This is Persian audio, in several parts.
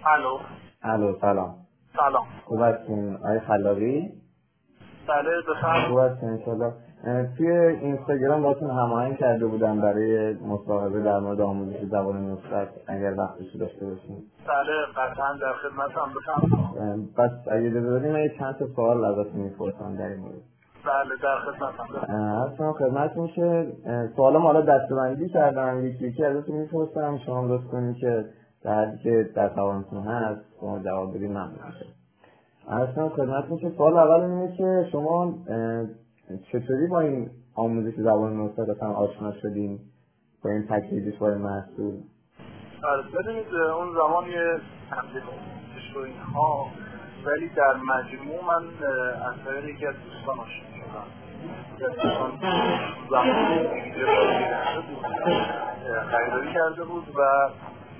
الو. الو سلام. سلام. خوب هستین آقای خلاقی؟ بله بفرمایید. خوب هستین انشالله. توی اینستاگرام باتون هماهنگ کرده بودم برای مصاحبه در مورد آموزش زبان نصرت، اگر وقتشو داشته باشین. بله قطعا در خدمتم، بفرمایید. بس اگه اجازه بدین من چند تا سوال ازتون میپرسم در این مورد. بله در خدمتم. اصلا خدمتتون شه. سوالم حالا دسته‌بندی کردم، یکی ازتون میپرسم، شما لطف کنید که در حدی که در توانتون هست شما جواب بدید ممنون میشم. اصلا خدمتتون شه. سوال اول اینه که شما چطوری با این آموزش زبان نصرت اصلا آشنا شدین، با این پکیجش، با این محصول؟ ببینید اون زمان یه تمرین آموزش و اینها، ولی در مجموع من از طریق یکی از دوستان آشنا شدم. دوستان زمان ویدیو خریداری کرده بود و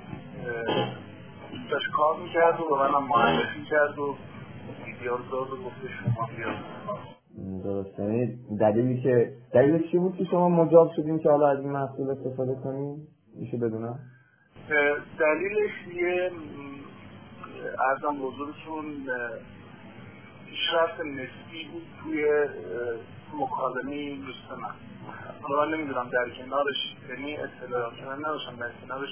داشت کار میکرد و منم معرفی کرد و ویدیو رو داد و گفته شما بیاد. درسته. یعنی دلیلش چی بود که شما مجاب شدین که حالا از این محصول استفاده کنین؟ میشه بدونم؟ دلیلش یه ارزم حضورتون پیشرفت نسبی بود توی مکالمه این دوست من. حالا من نمیدونم در کنارش، یعنی اطلاعات من نداشتم، در کنارش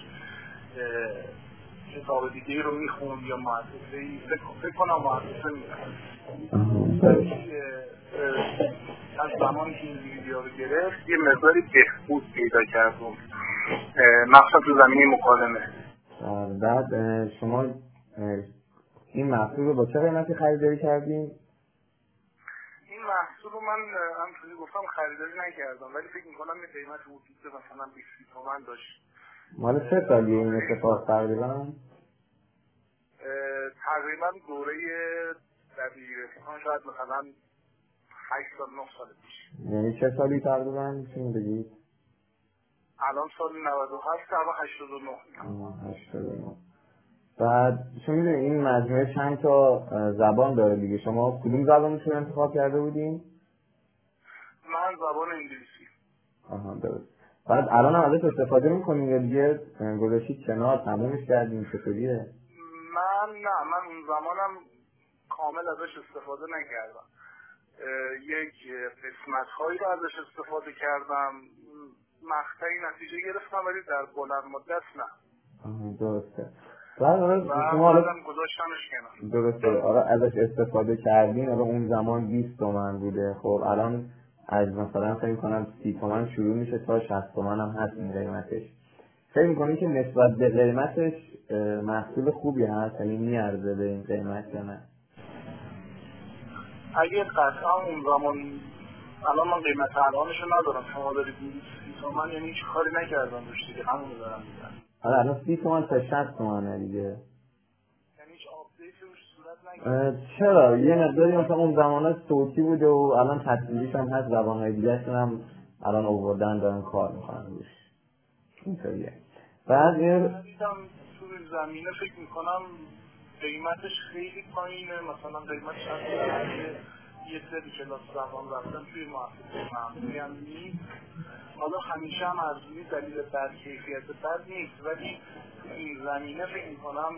کتاب دیگه رو میخوند یا مؤسسه‌ای، فکر کنم مؤسسه میخوند. از زمانی که این ویدیو رو گرفت یه مقداری بهبود پیدا کردم، مخصوصا تو زمینه مکالمه. بعد شما این محصول رو با چه قیمتی خریداری کردین؟ این محصول رو من همونطوری گفتم خریداری نکردم، ولی فکر میکنم یه قیمت حدود مثلا 20 تومن داشت. مال چه سالیه این اتفاق تقریبا؟ تقریبا دوره دبیرستان، شاید مثلا 8 سال 9 سال پیش. یعنی چه سالی تقریبا میتونید بگید؟ الان سال 97 تقریبا 89. 89. بعد شما میدونید این مجموعه چند تا زبان داره دیگه، شما کدوم زبانش رو انتخاب کرده بودین؟ من زبان انگلیسی. آها درست. بعد الان هم ازش استفاده میکنین یا دیگه گذاشتید کنار تمومش کردین، چطوریه؟ من اون زمانم کامل ازش استفاده نکردم. یک قسمت هایی رو ازش استفاده کردم، مقطعی نتیجه گرفتم، ولی در بلند مدت نه. درسته. بعد شما آدم گذاشتمش کنار. درسته. آره ازش استفاده کردین، آره اون زمان 20 تومن بوده، خب الان از مثلا فکر کنم 30 تومن شروع میشه تا 60 تومن هم هست این قیمتش. فکر میکنی که نسبت به قیمتش محصول خوبی هست، یعنی میارزه به این قیمت یا نه؟ اگه قطعا اون زمان، الان من قیمت الانشو ندارم، شما دارید 30 تومن، یعنی هیچ کاری نکردم روش دیگه، همون رو دارم میگم. آره الان 30 تومن تا 60 تومنه دیگه. یعنی هیچ آپدیتی روش صورت نگرفته. چرا؟ یه مقداری مثلا اون زمانه صوتی بوده و الان تصویریش هم هست، زبان‌های دیگه‌شون هم الان آوردن دارن کار میکنن روش. اینطوریه. بعد توی زمینه فکر میکنم قیمتش خیلی پایینه، مثلا قیمتش از یه سری کلاس زبان رفتن توی مؤسسه معمولی هم نیست. حالا همیشه هم ارزونی دلیل بد کیفیت بد نیست، ولی این زمینه فکر میکنم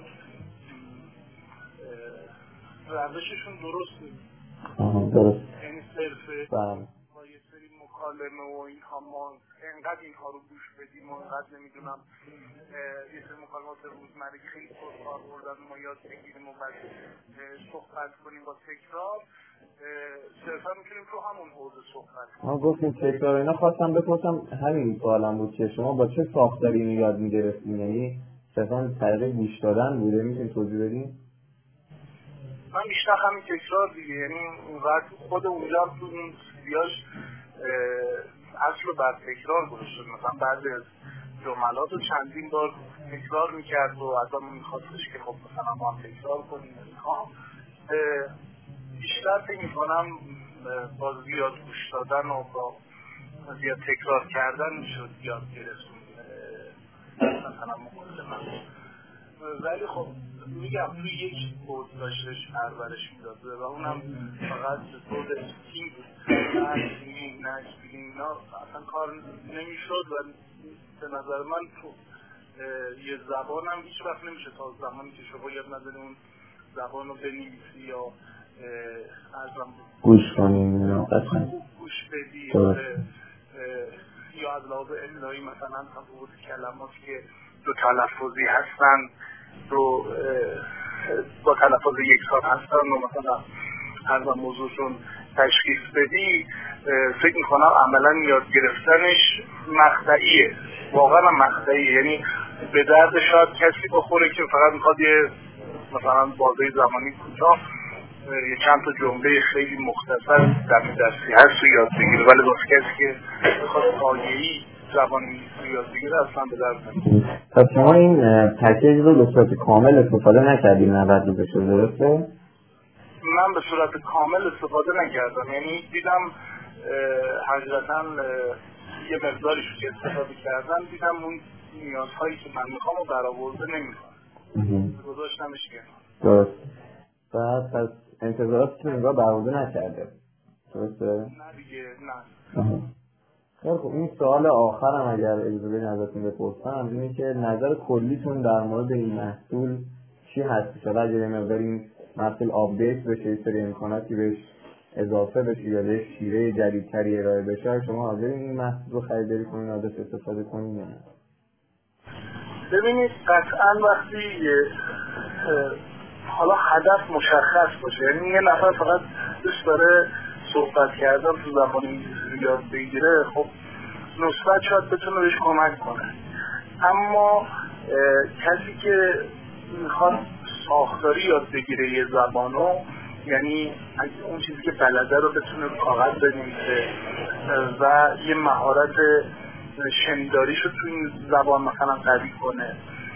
روششون درسته. درست. یعنی صرفه با یه سری مکالمه و اینها ما انقدر اینها رو گوش بدیم و انقدر نمیدونم یه سری مکالمات روزمره خیلی کار بردن ما یاد بگیریم و بعد صحبت کنیم با تکرار، صرفا میتونیم تو همون حوزه صحبت کنیم. ما گفتیم تکرار اینا، خواستم بپرسم همین سوالم بود که شما با چه ساختاری اینو یاد میگرفتین، یعنی صرفا طریق گوش دادن بوده؟ میتونید توضیح بدین؟ من بیشتر همین تکرار دیگه، یعنی اونقدر خود اونجا تو اون سیدیاش اصل رو بر تکرار گذاشته، مثلا بعد از جملات رو چندین بار تکرار میکرد و ازمون میخواستش که خب مثلا ما هم تکرار کنیم. بیشتر فکر میکنم با زیاد گوش دادن و با زیاد تکرار کردن میشد یاد گرفت مثلا مکالمه. ولی خب میگم توی یک بود داشتش پرورش میداده و اونم فقط به طور اسپینگ بود، نه اسپینگ اینا اصلا کار نمیشد و به نظر من تو یه زبان هم هیچ وقت نمیشه تا زمانی که شما یاد نداری اون زبان رو بنویسی یا ارزم گوش کنیم گوش بدی یا از لحاظ املایی مثلا تفاوت کلماتی که دو تلفظی هستن رو با تلفظ یکسان هستن و مثلا ارزم موضوعشون تشخیص بدی، فکر میکنم عملا یاد گرفتنش مقطعیه، واقعا مقطعیه. یعنی به درد شاید کسی بخوره که فقط میخواد یه مثلا بازه زمانی کوتاه یه چند تا جمله خیلی مختصر دم دستی هست و یاد بگیره، ولی واسه کسی که بخواد پایه‌ای زبان انگلیسی یاد بگیره اصلا به درد نمیخوره. پس شما این پکیج رو به صورت کامل استفاده نکردید 90 روزش رو، درسته؟ من به صورت کامل استفاده نکردم، یعنی دیدم حقیقتا یه مقداریش که استفاده کردم دیدم اون نیازهایی که من میخوام رو برآورده نمیکنم، گذاشتمش کنار. درست. بعد پس انتظاراتتون انگار برآورده نکرده، درسته؟ نه دیگه نه. خیلی خب، این سوال آخرم اگر اجازه بدین ازتون بپرسم اینه که نظر کلیتون در مورد این محصول چی هست؟ شاید اگر مقدار این محصول آپدیت بشه، یه سری امکاناتی بهش اضافه بشه یا بهش شیوه جدیدتری ارائه بشه، شما حاضرین این محصول رو خریداری کنین، ازش استفاده کنین یا نه؟ ببینید قطعا وقتی حالا هدف مشخص باشه، یعنی یه نفر فقط دوست داره صحبت کردن تو زبان انگلیسی یاد بگیره، خب نسبت شاید بتونه بهش کمک کنه. اما کسی که میخواد ساختاری یاد بگیره یه زبانو، یعنی اون چیزی که بلده رو بتونه کاغذ بنویسه و یه مهارت شنیداریش رو تو این زبان مثلا قوی کنه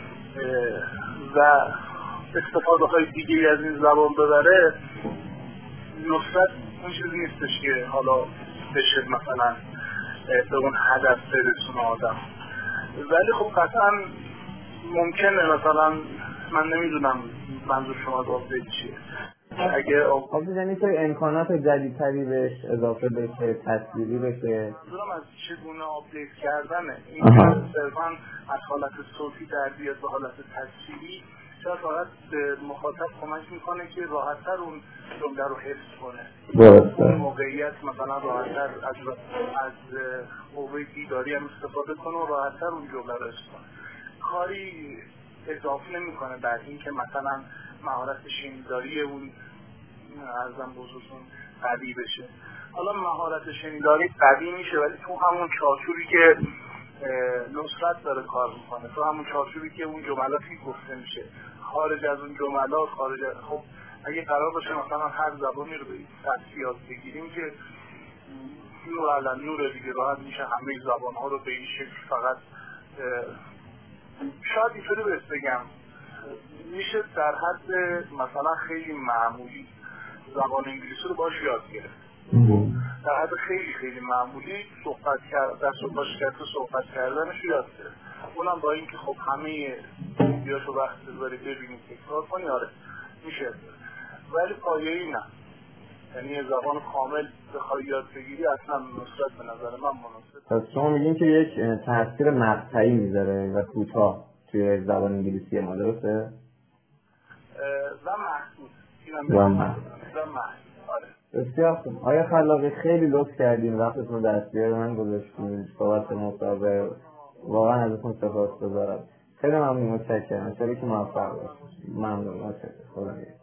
و استفاده های دیگه از این زبان ببره، نسبت اون چیزی نیستش که حالا بشه مثلا به اون هدف برسونه آدم. ولی خب قطعا ممکنه مثلا من نمیدونم منظور شما از آپدیت چیه. اگه آپدیت یعنی که امکانات جدیدتری بهش اضافه بشه، تصویری بشه. منظورم از چگونه آپدیت کردنه، این که صرفا از حالت صوتی در بیاد به حالت تصویری شاید فقط به مخاطب کمک میکنه که راحت‌تر اون جمله رو حفظ کنه. اون موقعیت مثلا راحت‌تر از قوه دیداری هم استفاده کنه و راحت‌تر اون جمله رو حفظ کنه. کاری اضافه نمیکنه بر این که مثلا مهارت شنیداری اون ارزم بزرگتون قوی بشه. حالا مهارت شنیداری قوی میشه ولی تو همون چارچوبی که نصرت داره کار میکنه، تو همون چارچوبی که اون جملاتی گفته میشه، خارج از اون جملات، خب اگه قرار باشه مثلا هر زبانی رو به این سطح یاد بگیریم که نور علی نور دیگه راحت میشه همه زبان‌ها رو به این شکل فقط شاید اینطوری بهت بگم میشه در حد مثلا خیلی معمولی زبان انگلیسی رو باش یاد گرفت. در حد خیلی خیلی معمولی صحبت کردنش رو یاد گرفت. اونم با اینکه خب همه ویدیوهاشو وقت بذاری ببینید تکرار کنی، آره میشه، ولی پایه‌ای نه. یعنی یه زبان کامل بخوای یاد بگیری اصلا نسبت به نظر من مناسب. پس شما میگین که یک تاثیر مقطعی میذاره و کوتاه توی زبان انگلیسی ما، درسته؟ و محدود. آره. بسیار خوب. آیا خلاقی خیلی لطف کردین، وقتتون رو در اختیار من گذاشتین بابت مصاحبه، واقعا ازتون سپاسگزارم. خیلی ممنون، متشکرم. ان شاءالله که موفق باشید. ممنون، متشکرم.